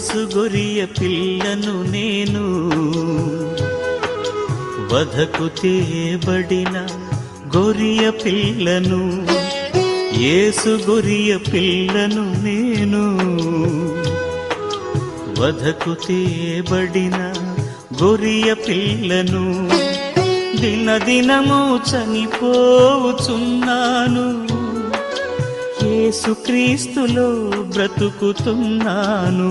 యేసు గొరియ పిల్లను నేను, వధకు తేబడిన గొరియ పిల్లను. యేసు గొరియ పిల్లను నేను, వధకు తేబడిన గొరియ పిల్లను. దినదినము చనిపోవుచున్నాను, యేసుక్రీస్తులో బ్రతుకుతున్నాను.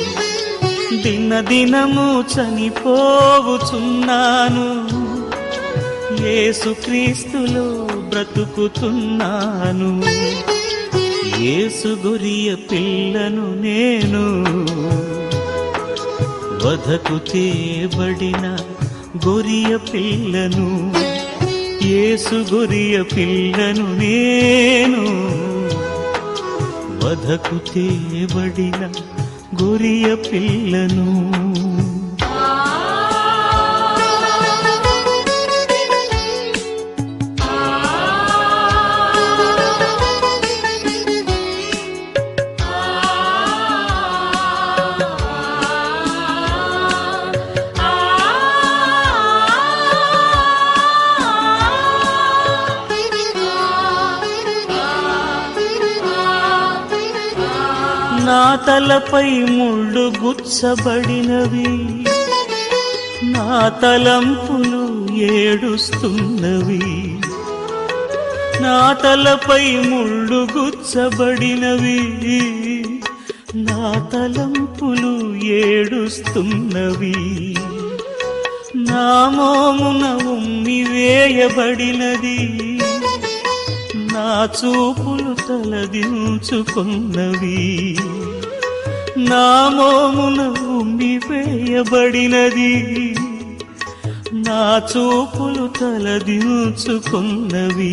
దినదినము చనిపోవుచున్నాను, యేసుక్రీస్తులో బ్రతుకుతున్నాను. యేసు గొరియ పిల్లను నేను, వధకు తేబడిన గొరియ పిల్లను. యేసు గొరియ పిల్లను నేను, వధకు తేబడిన గొరియ పిల్లను. నా తలపై ముళ్ళు గుచ్చబడినవి, నా తలంపులు ఏడుస్తున్నవి. నా తలపై ముళ్ళు గుచ్చబడినవి, నా తలంపులు ఏడుస్తున్నవి. నా మోమున ఉమ్మి వేయబడినది, నా చూపులు తలదించుకున్నవి. నా మోమున ఉమ్మి వేయబడినది, నా చూపులు తలదించుకున్నవి.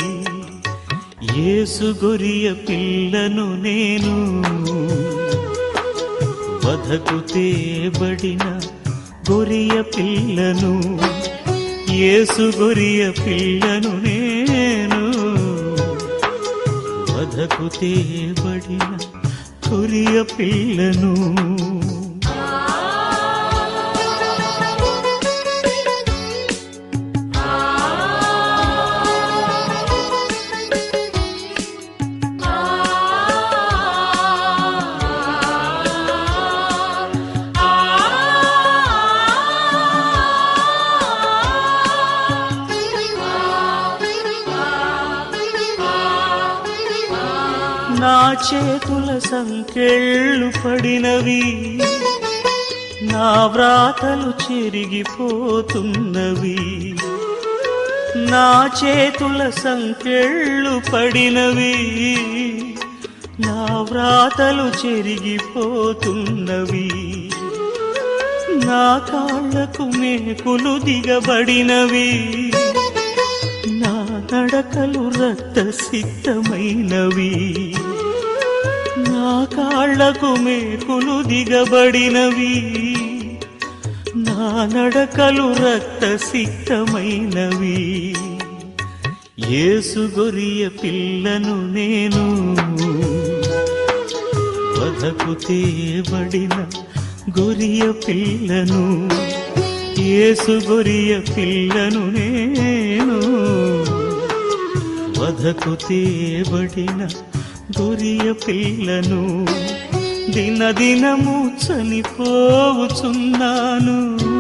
యేసు గొరియ పిల్లను నేను, వధకు తేబడిన గొరియ పిల్లను. యేసు గొరియ పిల్లను నేను, వధకు తేబడిన గొరియ పిల్లను. నా చేతుల సంకెళ్ళు పడినవి, నా వ్రాతలు చెరిగిపోతున్నవి. నా చేతుల సంకెళ్ళు పడినవి, నా వ్రాతలు చెరిగిపోతున్నవి. నా కాళ్ళకు మేకులు దిగబడినవి, నా నడకలు రక్తసిక్తమైనవి. నా కాళ్ళకు మేకులు దిగబడినవి, నా నడకలు రక్తసిక్తమైనవి. యేసు గొరియ పిల్లను నేను, వధకు తేబడిన గొరియ పిల్లను. యేసు గొరియ పిల్లను నేను, వధకు తేబడిన గొరియ పిల్లను. దినదినము చనిపోవుచున్నాను,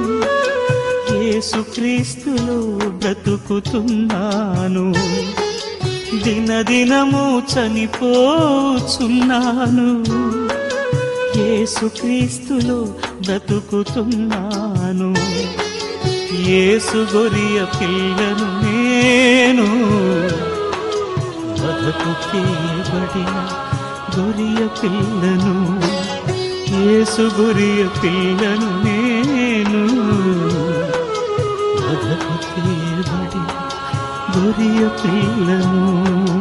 యేసుక్రీస్తులో బ్రతుకుతున్నాను. దినదినము చనిపోవుచున్నాను, యేసుక్రీస్తులో బ్రతుకుతున్నాను. యేసు గొరియ పిల్లను నేను, వధకు తేబడిన గొరియ పిల్లను. యేసు గొరియ పిల్లను నేను, వధకు తేబడిన గొరియ పిల్లను.